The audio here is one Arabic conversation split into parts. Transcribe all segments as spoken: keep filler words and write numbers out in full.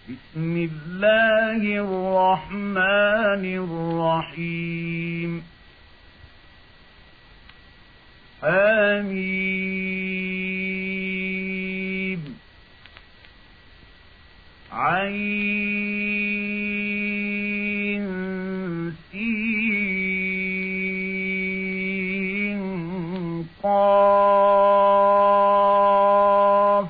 بسم الله الرحمن الرحيم حميم عين سين قاف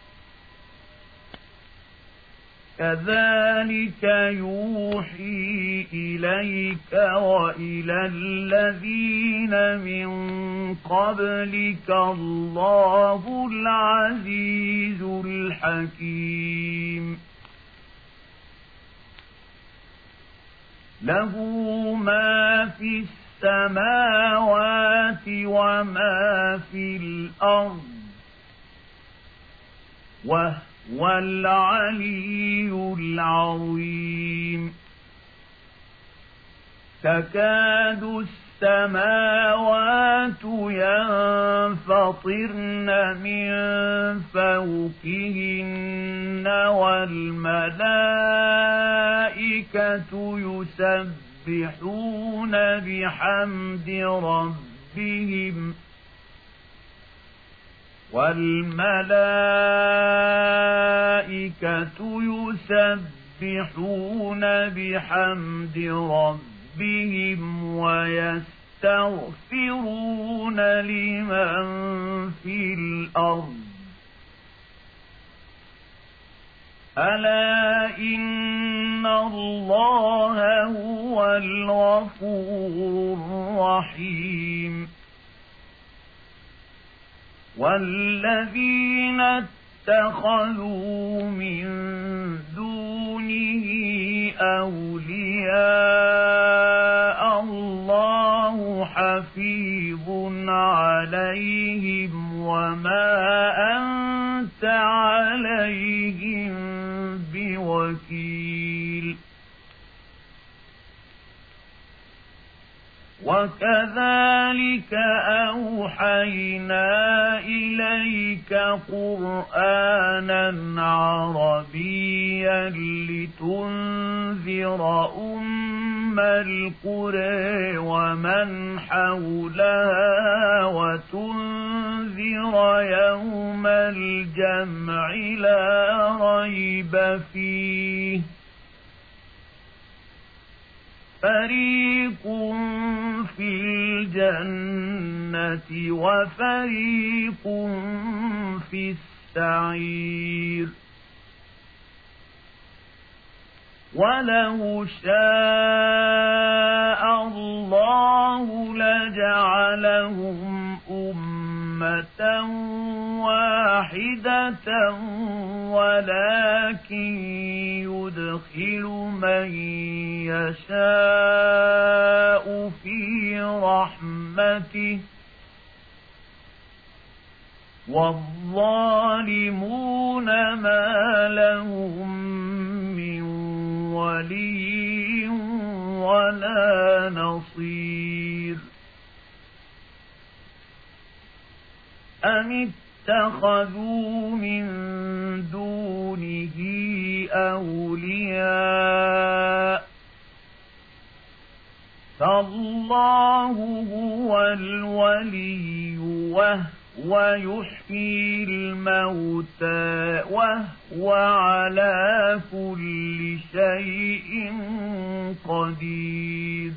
كذلك يوحي إليك وإلى الذين من قبلك الله العزيز الحكيم له ما في السماوات وما في الأرض وهو العلي العظيم تكاد السماوات ينفطرن من فوقهن والملائكة يسبحون بحمد ربهم والملائكة يسبحون بحمد ربهم ويستغفرون لمن في الأرض ألا إن الله هو الغفور الرحيم والذين اتخذوا من دونه أولياء الله حفيظ عليهم وما أنت عليهم بوكيل وكذلك أوحينا إليك قرآنا عربيا لتنذر أم القرى ومن حولها وتنذر يوم الجمع لا ريب فيه فريق في الجنة وفريق في السعير ولو شاء الله لجعلهم أمة واحدة ولكن يدخل من يشاء في رحمته والظالمون ما لهم من ولي ولا نصير أم اتخذوا من دونه أولياء فالله هو الولي وهو يحيي الموتى وهو على كل شيء قدير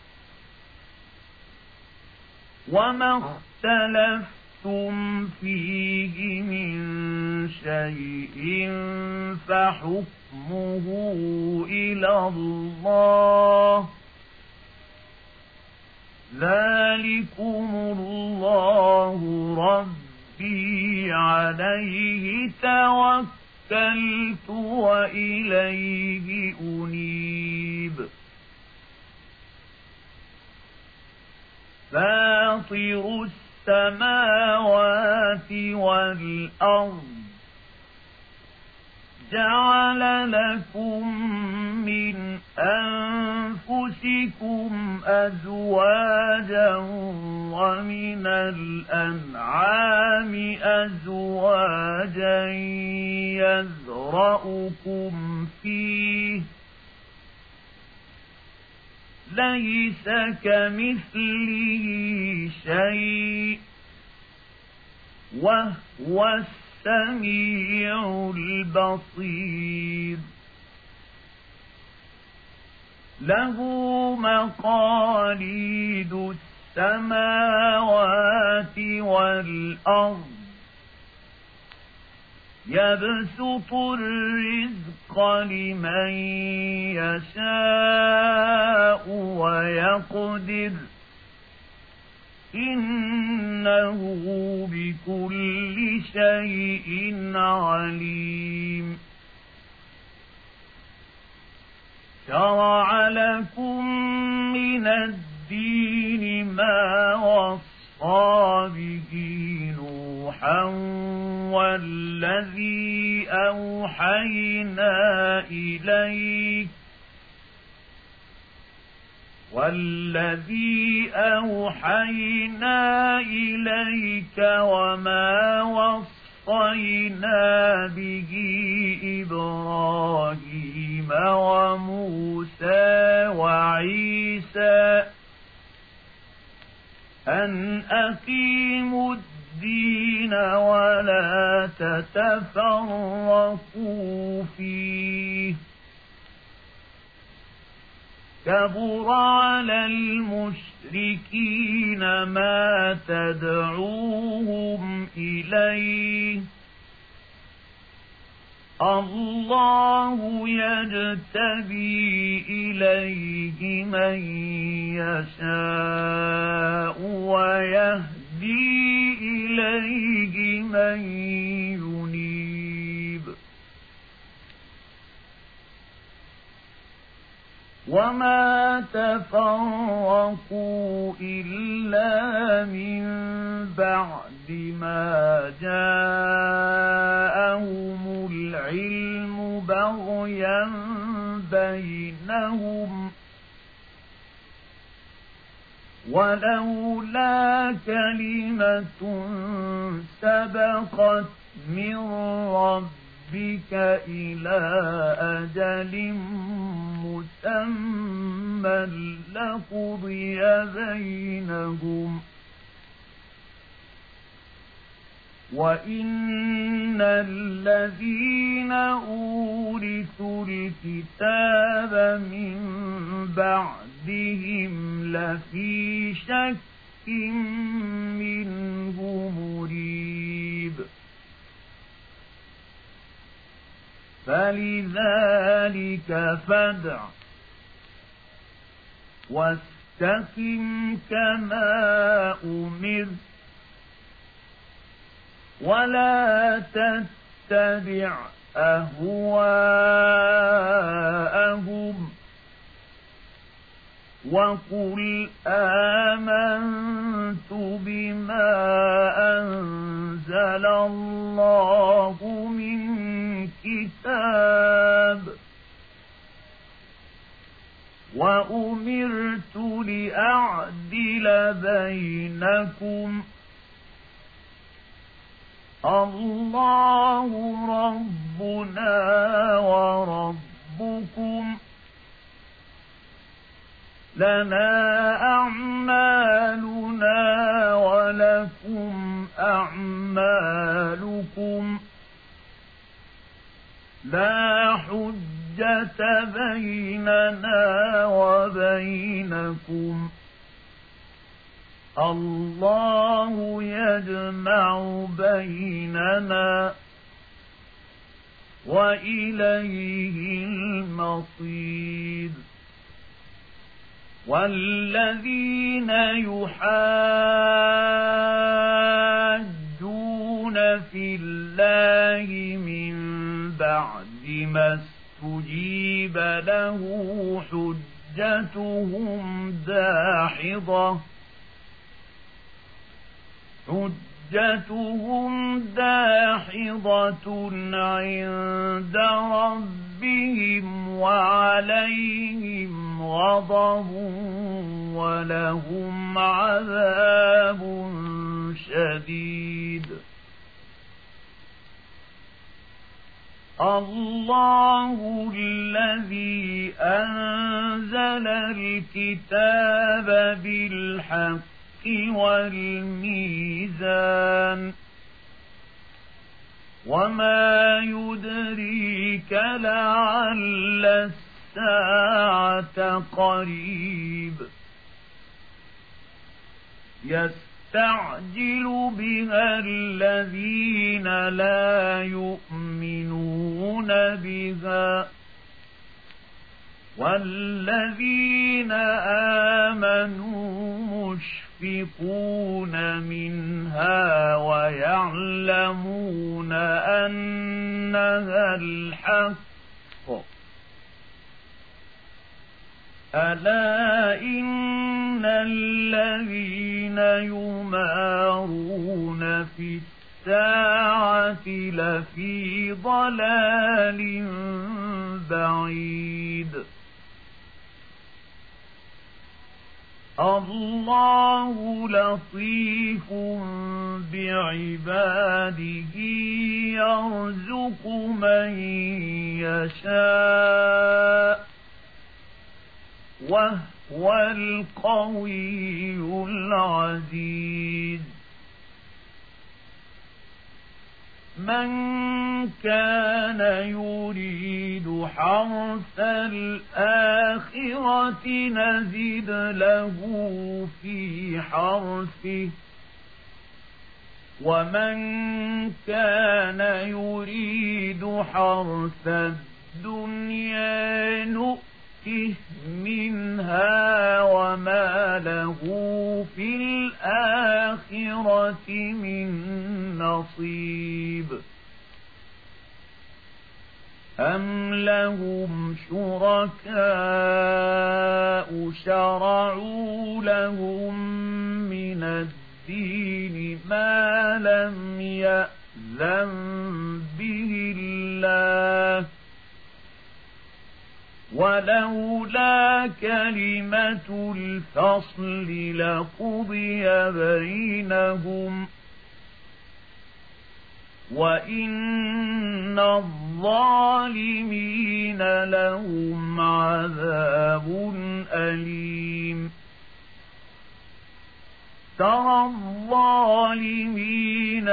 وما اختلفتم فيه من شيء فحكمه إلى الله ذلكم الله ربي عليه توكلت وإليه أنيب فاطر السماوات والأرض جعل لكم من أنفسكم أزواجا ومن الأنعام أزواجا يذرأكم فيه ليس كمثله شيء وهو السميع البصير له مقاليد السماوات والأرض يبسط الرزق لمن يشاء ويقدر إنه بكل شيء عليم شرع لكم من الدين ما وصى به نوحا والذي أوحينا إليك والذي أوحينا إليك وما وصينا به إبراهيم وموسى وعيسى أن أقيموا الدين ولا تتفرقوا فيه كبر على المشركين ما تدعوهم إليه الله يجتبي إليه من يشاء ويهدي إليه من ينيب وما تفرقوا إلا من بعد ما جاءهم العلم بغيا بينهم ولولا كلمة سبقت من ربك إلى أجل مسمى لقضي بينهم وإن الذين أورثوا الكتاب من بعدهم لفي شك منه مريب فلذلك فادع واستقم كما أمرت ولا تتبع أهواءهم وقل آمنت بما أنزل الله من كتاب وأمرت لأعدل بينكم الله ربنا وربكم لنا أعمالنا ولكم أعمالكم لا حجة بيننا وبينكم الله يجمع بيننا وإليه المصير والذين يحاجون في الله من بعد ما استجيب له حجتهم داحضة حجتهم داحضة عند ربهم وعليهم غضب ولهم عذاب شديد. الله الذي أنزل الكتاب بالحق والميزان وما يدريك لعل الساعة قريب. يستعجل بها الذين لا يؤمنون بها والذين آمنوا مشفقون منها ويعلمون أنها الحق. ألا إن الذين يمارون في الساعة لفي ضلال بعيد. الله لطيف بعباده يرزق من يشاء وهو القوي العزيز. من كان يريد حرث الآخرة نزد له في حرثه ومن كان يريد حرث الدنيا نؤته منها وما له في الآخرة من نصيب. أم لهم شركاء شرعوا لهم من الدين ما لم يأذن به الله ولولا كلمة الفصل لقضي بينهم وإن الظالمين لهم عذاب أليم. ترى الظالمين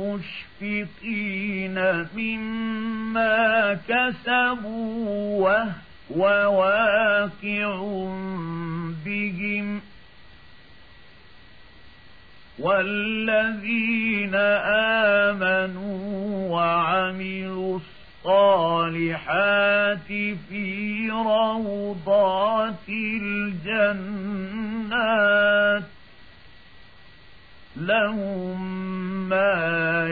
مشفقين مما كسبوا وهو واقع بهم والذين آمنوا وعملوا الصالحات في روضات الجنات لهم ما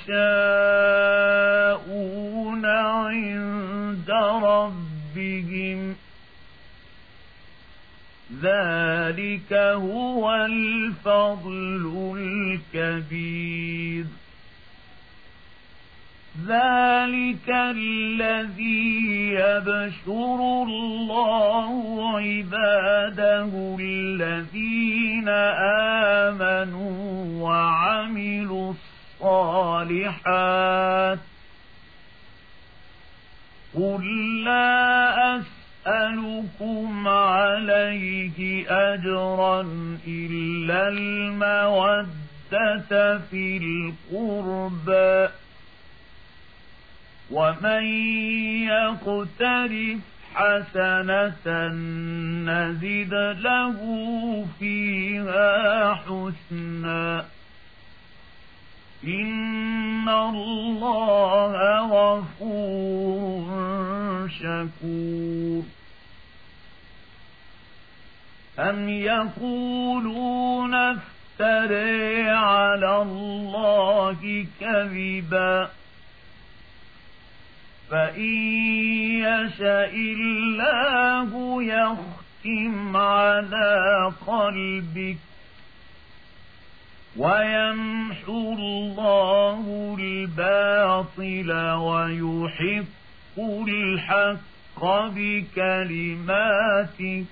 يشاءون عند ربهم ذلك هو الفضل الكبير. ذلك الذي يبشر الله عباده الذين آمنوا وعملوا الصالحات قل لا أسألكم عليه أجرا إلا المودة في القربى ومن يقترف حسنة نزد له فيها حسنا إن الله غفور شكور. أم يقولون افتري على الله كذبا فإن يشاء الله يختم على قلبك ويمحو الله الباطل ويحق الحق بكلماته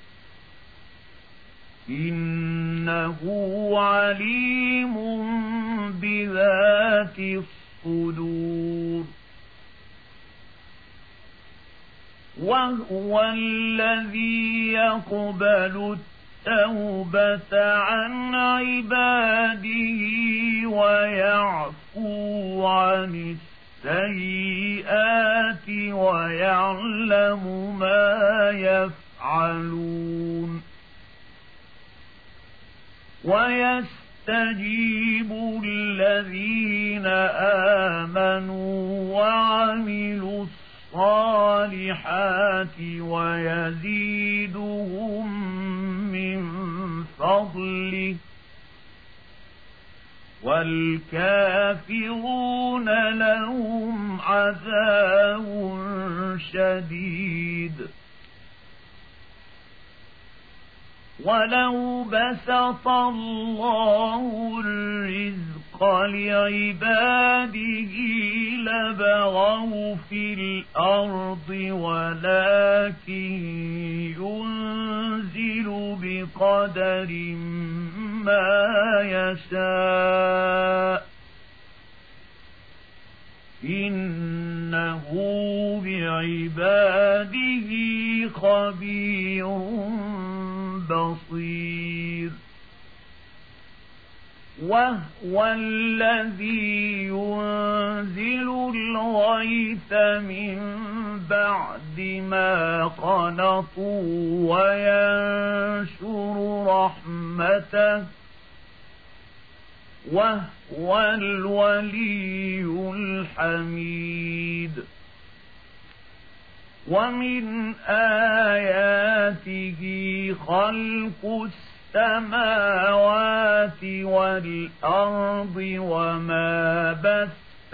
إنه عليم بذات الصدور وهو الذي يقبل التوبة عن عباده ويعفو عن السيئات ويعلم ما يفعلون ويستجيب الذين آمنوا وعملوا الصالحات ويزيدهم من فضله والكافرون لهم عذاب شديد ولو بسط الله الرزق لعباده لبغوا في الأرض ولكن ينزل بقدر ما يشاء إنه بعباده خبير بصير وهو الذي ينزل الغيث من بعد ما قنطوا وينشر رحمته وهو الولي الحميد ومن آياته خلق السماوات والأرض وما بث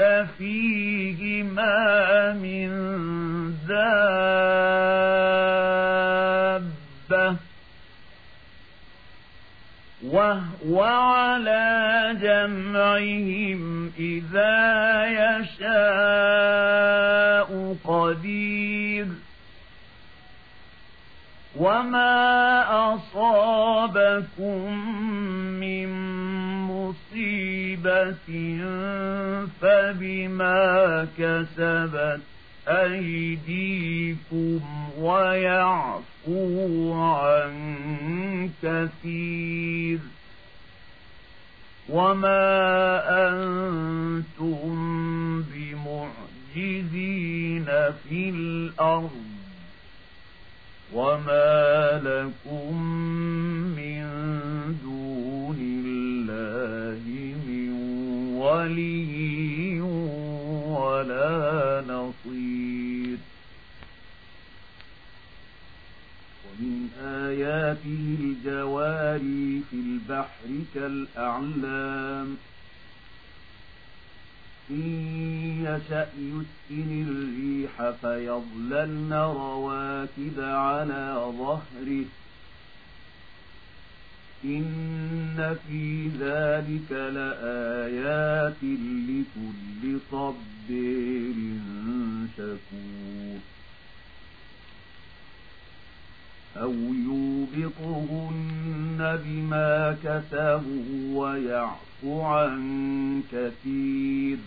فيهما من دابة وهو على جمعهم إذا يشاء قدير وما أصابكم من مصيبة فبما كسبت أيديكم ويعفو عن كثير وما أنتم بمعجزين في الأرض وما لكم من دون الله من ولي ولا نصير ومن آياته الجواري في البحر كالأعلام إن يشأ يسكن الريح فيظللن رواكد على ظهره إن في ذلك لآيات لكل صبير شكور أو يوبقهن بما كسبوا ويعفو عن كثير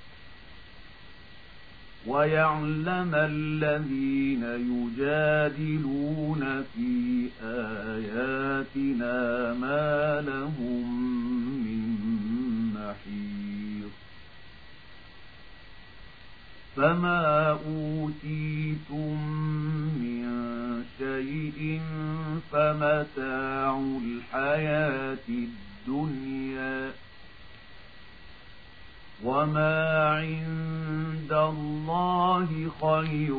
ويعلم الذين يجادلون في آياتنا ما لهم من محيص فما أوتيتم من شيء فمتاع الحياة الدنيا وما عند الله خير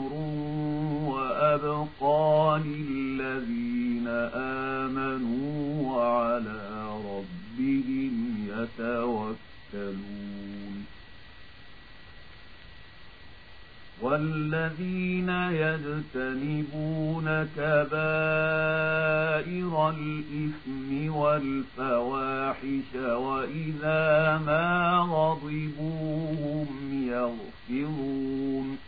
وأبقى للذين آمنوا وعلى ربهم يتوكلون والذين يجتنبون كبائر الإثم والفواحش وإذا ما غضبوا هم يغفرون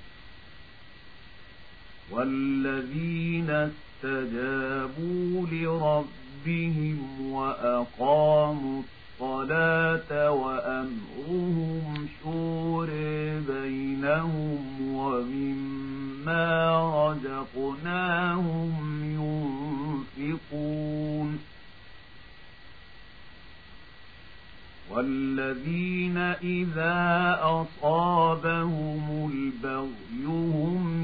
والذين استجابوا لربهم وأقاموا الصلاة وأمرهم شورى بينهم ومما رزقناهم ينفقون والذين إذا أصابهم البغي هم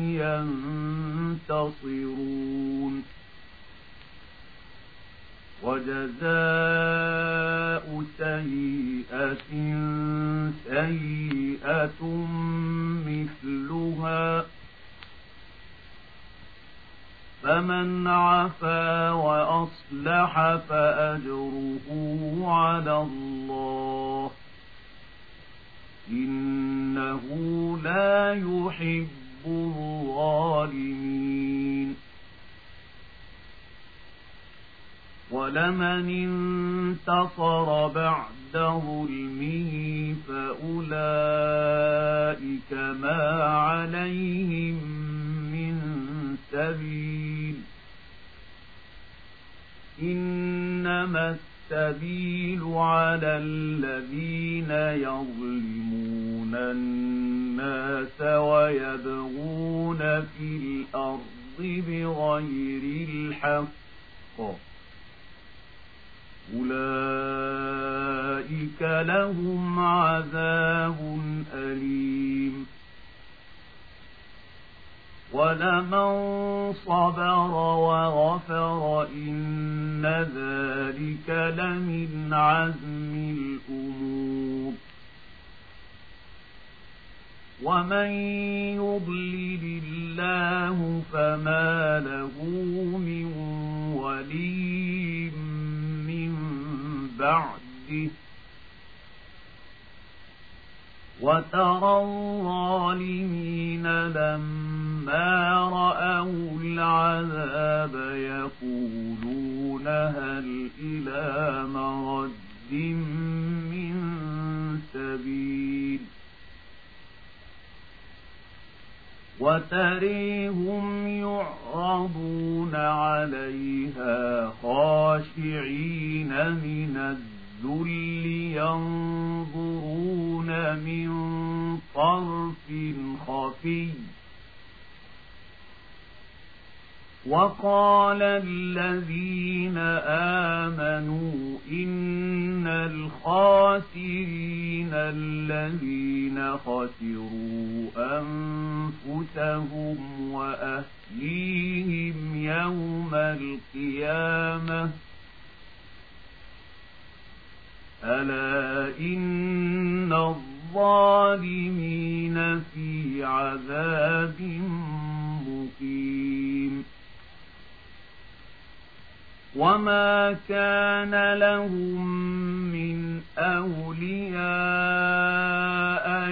ينتصرون وجزاء سيئة سيئة مثلها فمن عفا وأصلح فأجره على الله إنه لا يحب الظالمين ولمن انتصر بعد ظلمه فأولئك ما عليهم من سبيل إنما السبيل على الذين يظلمون الناس ويبغون في الأرض بغير الحق أولئك لهم عذاب أليم ولمن صبر وغفر إن ذلك لمن عزم الأمور ومن يضلل الله فما له من ولي من بعده وترى الظالمين لما رأوا العذاب يقولون هل إلى مرد من سبيل وتريهم يعرضون عليها خاشعين من الذل ينظرون من طرف خفي وقال الذين آمنوا إن الخاسرين الذين خسروا أنفسهم وأهليهم يوم القيامة ألا إن الظالمين في عذاب مقيم وما كان لهم من أولياء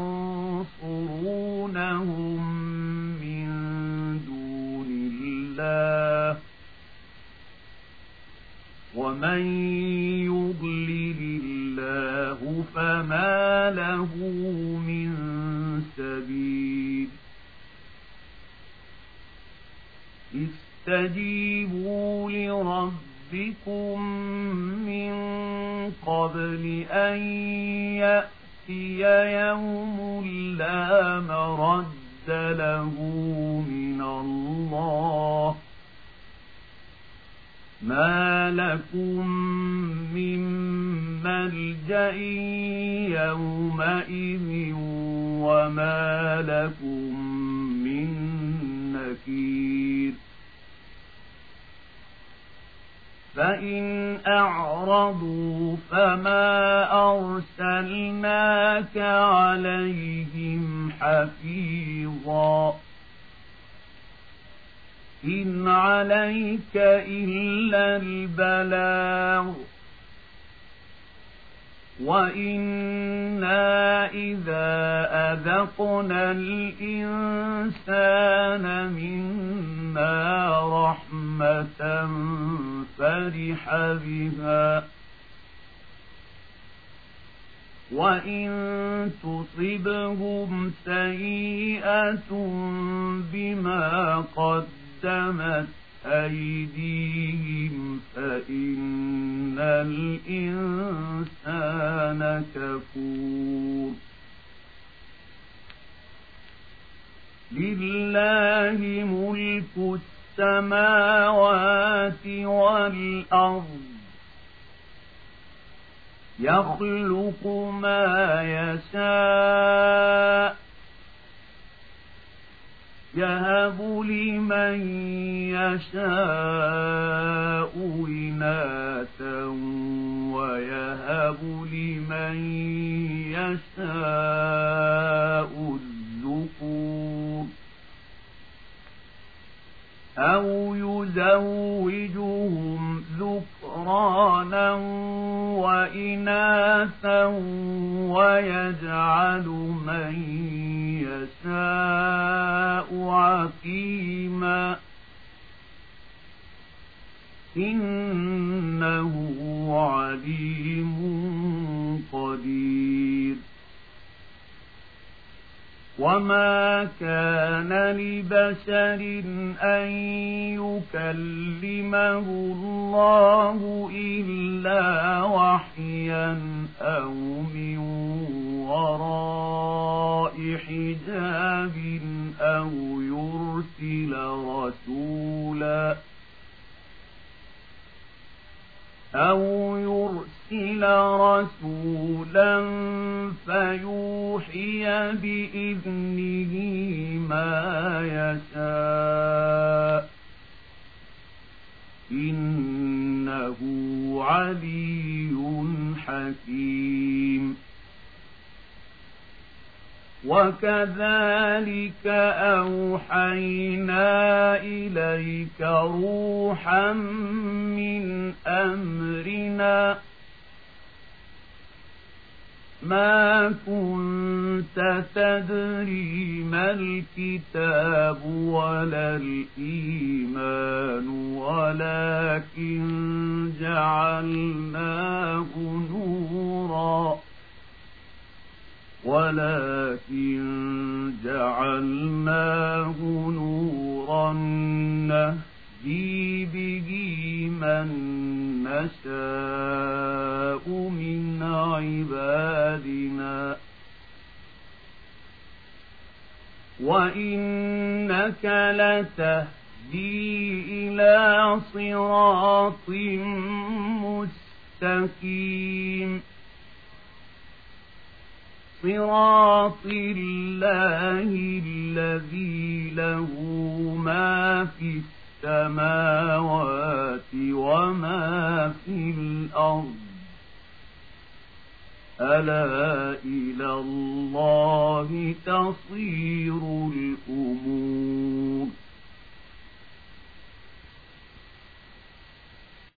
ينصرونهم من دون الله ومن يضلل الله فما له من سبيل استجيبوا لربكم من قبل أن يأتي يوم لا مرد له من الله ما لكم من ملجأ يومئذ وما لكم من نكير فإن أعرضوا فما أرسلناك عليهم حفيظا إن عليك إلا البلاغ وإنا إذا أذقنا الإنسان منا رحمة فرح بها وإن تصبهم سيئة بما قدمت أيديهم فإن الإنسان كفور لله ملك السماوات والأرض يخلق ما يشاء يهب لمن يشاء إناثا ويهب لمن يشاء الذكور أو يزوجهم ذكرانا وإناثا ويجعل من يشاء عقيما إنه عليم قدير وما كان لبشر أن يكلمه الله إلا وحيا أو من وراء حجاب أو يرسل رسولا أو يرسل رسولا فيوحي بإذنه ما يشاء إنه علي حكيم وكذلك أوحينا إليك روحا من أمرنا ما كنت تدري ما الكتاب ولا الإيمان ولكن جعلناه نورا ولكن جعلناه نورا نهدي به من نشاء من عبادنا وإنك لتهدي إلى صراط مستقيم صراط الله الذي له ما في السماوات وما في الأرض ألا إلى الله تصير الأمور